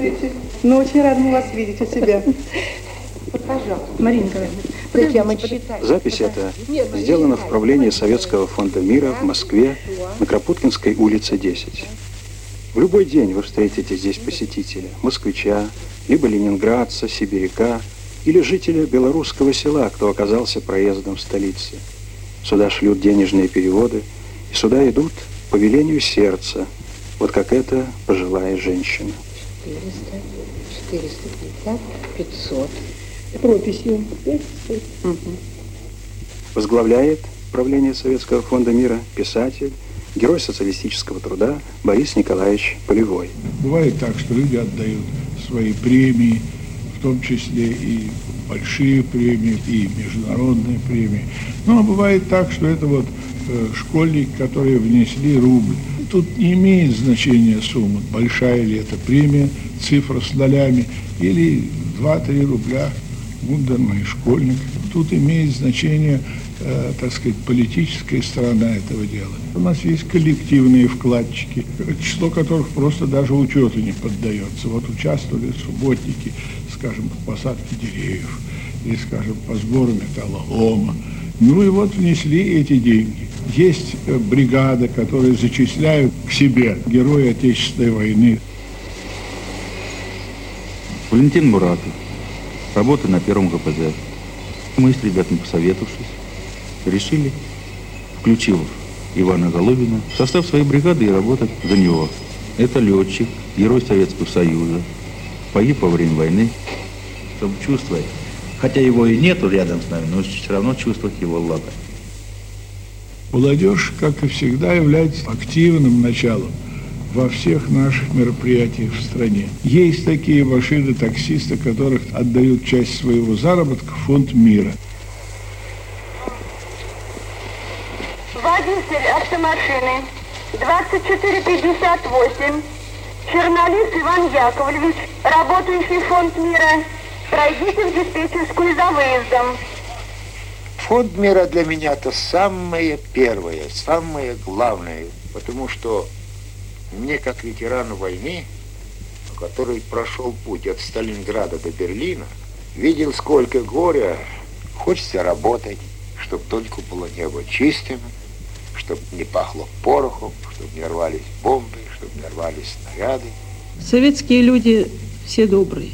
Здравствуйте. Ну, очень рада вас видеть у себя. Пожалуйста. Марина Николаевна, запись эта сделана в правлении Советского фонда мира в Москве на Кропоткинской улице 10. В любой день вы встретите здесь посетителя, москвича, либо ленинградца, сибиряка, или жителя белорусского села, кто оказался проездом в столице. Сюда шлют денежные переводы, и сюда идут по велению сердца, вот как эта пожилая женщина. 400, 450, 500. Прописью. Возглавляет правление Советского фонда мира писатель, герой социалистического труда Борис Николаевич Полевой. Бывает так, что люди отдают свои премии, в том числе и большие премии, и международные премии. Ну, а бывает так, что это вот школьники, которые внесли рубль. Тут не имеет значения сумма, большая ли это премия, цифра с нолями, или 2-3 рубля мундерный школьник. Тут имеет значение, так сказать, политическая сторона этого дела. У нас есть коллективные вкладчики, число которых просто даже учету не поддается. Вот участвовали субботники, скажем, по посадке деревьев, или, скажем, по сбору металлолома. Ну и вот внесли эти деньги. Есть бригада, которые зачисляют к себе герои Отечественной войны. Валентин Муратов. Работа на первом ГПЗ. Мы с ребятами, посоветовавшись, решили, включив Ивана Головина, в состав своей бригады и работать за него. Это летчик, герой Советского Союза, погиб во время войны. Чтобы чувствовать, хотя его и нету рядом с нами, но все равно чувствовать его ладонь. Молодежь, как и всегда, является активным началом во всех наших мероприятиях в стране. Есть такие машины-таксисты, которых отдают часть своего заработка в фонд мира. Водитель автомашины 2458, Чернолис Иван Яковлевич, работающий в фонд мира. Пройдите в диспетчерскую за выездом. Фонд мира для меня это самое первое, самое главное, потому что мне, как ветерану войны, который прошел путь от Сталинграда до Берлина, видел, сколько горя, хочется работать, чтобы только было небо чистым, чтобы не пахло порохом, чтобы не рвались бомбы, чтобы не рвались снаряды. Советские люди все добрые,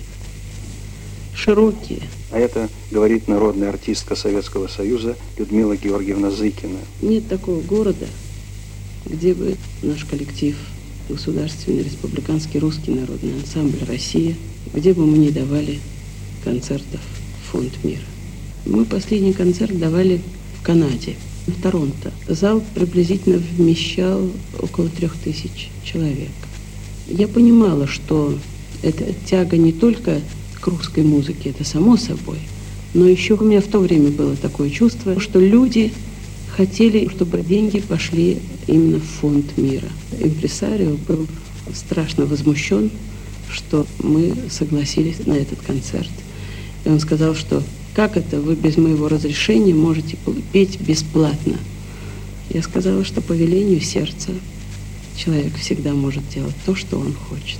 широкие. А это говорит народная артистка Советского Союза Людмила Георгиевна Зыкина. Нет такого города, где бы наш коллектив, Государственный республиканский русский народный ансамбль «Россия», где бы мы не давали концертов в фонд мира. Мы последний концерт давали в Канаде, в Торонто. Зал приблизительно вмещал около 3000 человек. Я понимала, что эта тяга не только к русской музыке, это само собой, но еще у меня в то время было такое чувство, что люди хотели, чтобы деньги пошли именно в фонд мира. Импресарио был страшно возмущен, что мы согласились на этот концерт. И он сказал, что как это вы без моего разрешения можете петь бесплатно? Я сказала, что по велению сердца человек всегда может делать то, что он хочет.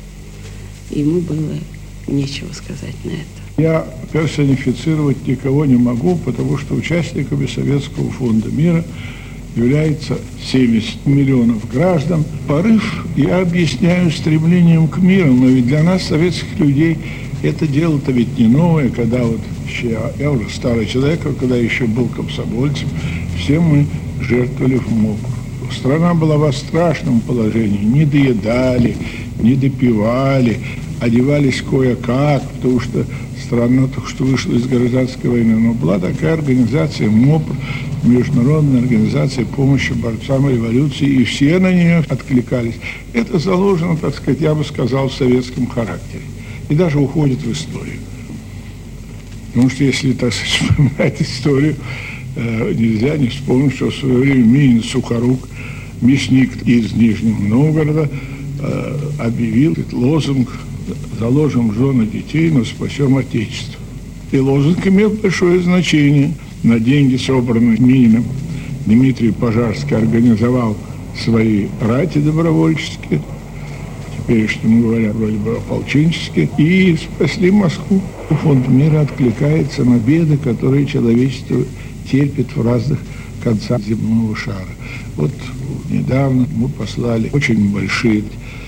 Ему было нечего сказать на это. Я персонифицировать никого не могу, потому что участниками Советского фонда мира является 70 миллионов граждан. Порыв я объясняю стремлением к миру, но ведь для нас, советских людей, это дело-то ведь не новое, когда вот еще, я уже старый человек, когда еще был комсомольцем, все мы жертвовали в МОПР. Страна была в страшном положении, не доедали, не допивали, одевались кое-как, потому что страна только что вышла из гражданской войны. Но была такая организация МОПР, Международная организация помощи борцам революции, и все на нее откликались. Это заложено, так сказать, я бы сказал, в советском характере. И даже уходит в историю. Потому что если, так сказать, вспоминать историю, нельзя не вспомнить, что в свое время Минин Сухорук, мясник из Нижнего Новгорода, объявил лозунг «Заложим жены детей, но спасем Отечество». И лозунг имел большое значение. На деньги, собранные Мининым, Дмитрий Пожарский организовал свои рати добровольческие. по-теперешнему говоря, вроде бы ополченчески, и спасли Москву. Фонд мира откликается на беды, которые человечество терпит в разных концах земного шара. Вот недавно мы послали очень большие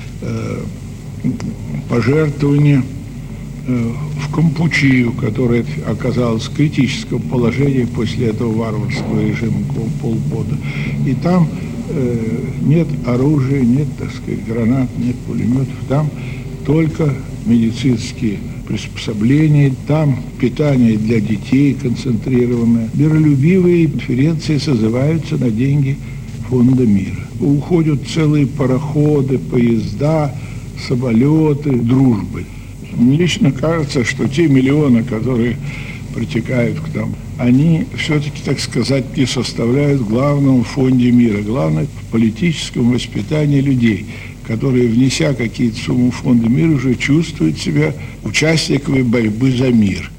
пожертвования в Кампучию, которая оказалась в критическом положении после этого варварского режима Пол Пота. И там нет оружия, нет, так сказать, гранат, нет пулеметов, там только медицинские приспособления, там питание для детей концентрированное. Миролюбивые конференции созываются на деньги Фонда мира. Уходят целые пароходы, поезда, самолеты, дружбы. Мне лично кажется, что те миллионы, которые протекают к нам, они все-таки, так сказать, не составляют главного в Фонде мира, главное в политическом воспитании людей, которые, внеся какие-то суммы в Фонда мира, уже чувствуют себя участниками борьбы за мир.